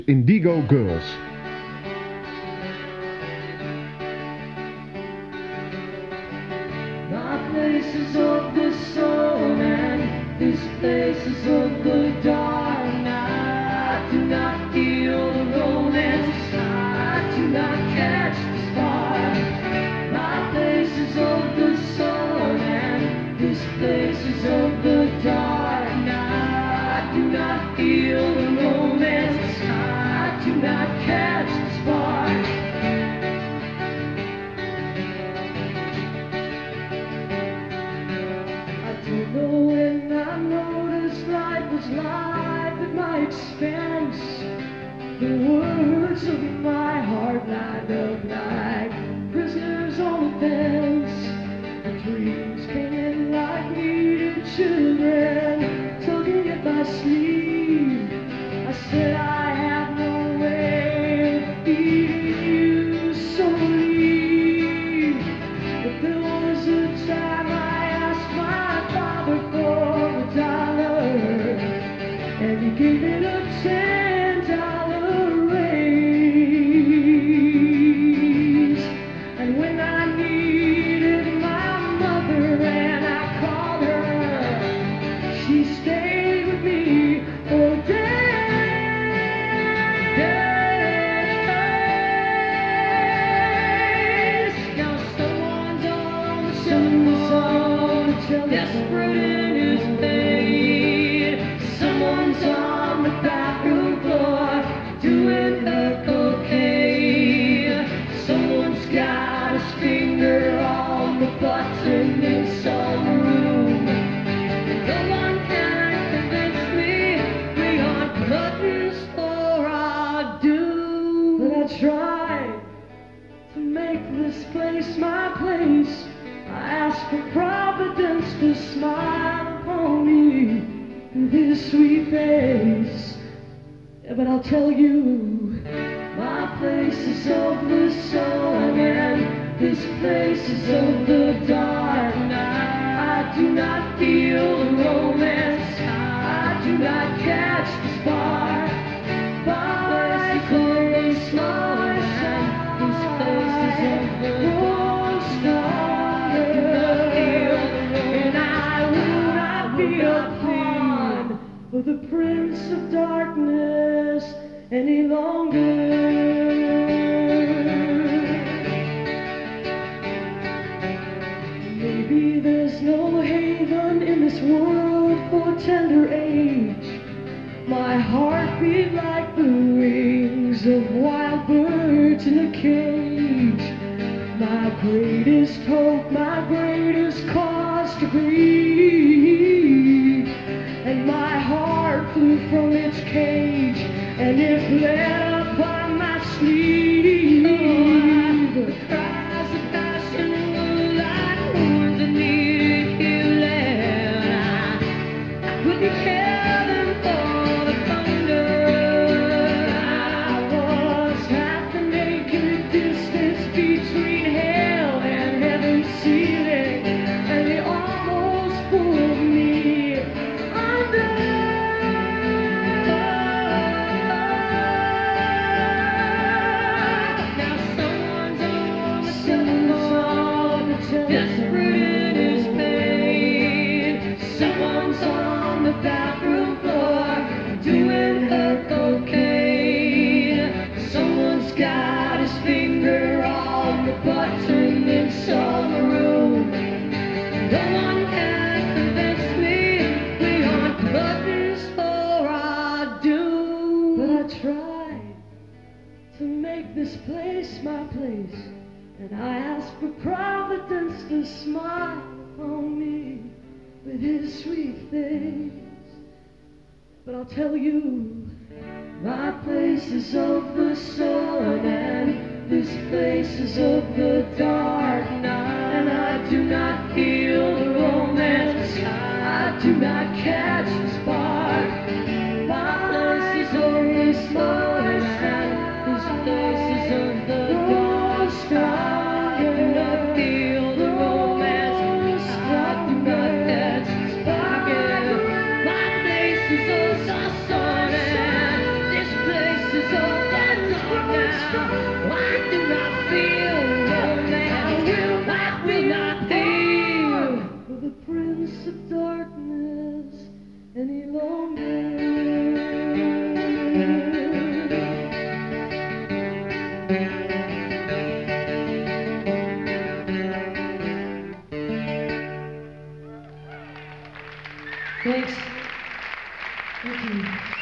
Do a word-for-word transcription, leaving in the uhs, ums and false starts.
Indigo Girls. My place is of the sun and this place is of the dark night. I do not feel the romance, I do not catch the spark. My place is of the sun and this place is of the dark night. I do not feel the romance, I do not catch the spark. I don't know when I noticed life was life at my expense. The words of my heart lined up like prisoners on a fence. The dreams came in like needed children, tugging at my sleeve. I said I have no way of feeding you, so leave. But there was a time I asked my father for a dollar, and he gave it a ten dollar raise. And when I needed my mother and I called her, she stayed with me for days. Now someone's on the telephone, desperate in his pain. Someone's on the bathroom floor, doing her cocaine. Someone's got his finger on the button in some room. No one can convince me we aren't buttons for our doom. But I tried to make this place my place. I ask for Providence to smile upon me with his sweet face. Yeah, but I'll tell you, my place is of the sun and this place is of the dark night. I do not feel the romance, I do not catch the spark. Bicycle smart and this place is of the star. And I will not be a pawn for the Prince of Darkness any longer. Maybe there's no haven in this world for tender age. My heart beat like the wings of wild birds in a cage. My greatest hope, my greatest cause to grieve. And my heart flew from its cage, and it bled up on my sleeve. The cries of passion were like wounds that needed healing. I couldn't care them for the thunder. I was half the naked distance between hell and heaven's ceiling, and they almost pulled me under. Now someone's on the telephone, desperate in his pain. Someone's on the bathroom floor, doing her cocaine. Someone's got his finger on the button in some room. No one can convince me we aren't buttons for our doom. But I tried to make this place my place, and I asked for Providence to smile on me with his sweet face. But I'll tell you, my place is of the sun and this place is of the dark night. And I do not feel the romance, I do not catch the spark. My place is of the sun and this place is of the dark night. I do not feel the romance, I do not catch the spark. My place is of the sun and this place is of now. I do not feel romance. I will not feel for the Prince of Darkness any longer. Thanks. Thank you.